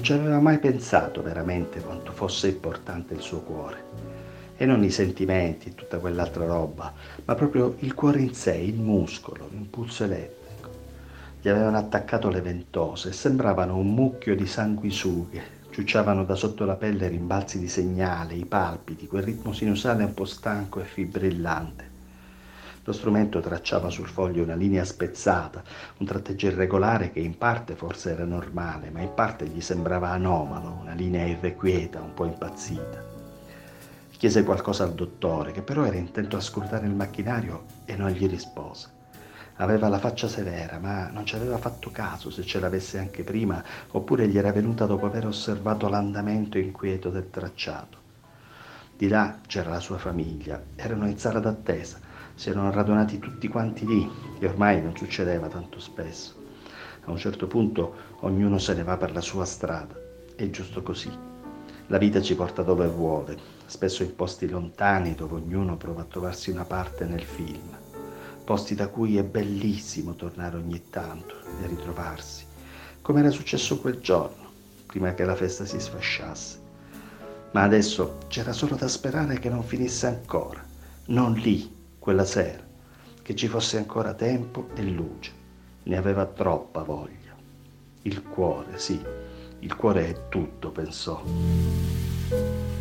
ci aveva mai pensato veramente quanto fosse importante il suo cuore. E non i sentimenti e tutta quell'altra roba, ma proprio il cuore in sé, il muscolo, l'impulso elettrico. Gli avevano attaccato le ventose e sembravano un mucchio di sanguisughe. Ciucciavano da sotto la pelle rimbalzi di segnale, i palpiti, quel ritmo sinusale un po' stanco e fibrillante. Lo strumento tracciava sul foglio una linea spezzata, un tratteggio irregolare che in parte forse era normale, ma in parte gli sembrava anomalo, una linea irrequieta, un po' impazzita. Chiese qualcosa al dottore, che però era intento a scrutare il macchinario e non gli rispose. Aveva la faccia severa, ma non ci aveva fatto caso se ce l'avesse anche prima, oppure gli era venuta dopo aver osservato l'andamento inquieto del tracciato. Di là c'era la sua famiglia, erano in sala d'attesa, si erano radunati tutti quanti lì, e ormai non succedeva tanto spesso. A un certo punto ognuno se ne va per la sua strada, è giusto così. La vita ci porta dove vuole, spesso in posti lontani dove ognuno prova a trovarsi una parte nel film, posti da cui è bellissimo tornare ogni tanto e ritrovarsi, come era successo quel giorno, prima che la festa si sfasciasse. Ma adesso c'era solo da sperare che non finisse ancora, non lì, quella sera, che ci fosse ancora tempo e luce. Ne aveva troppa voglia. Il cuore, sì, il cuore è tutto, pensò.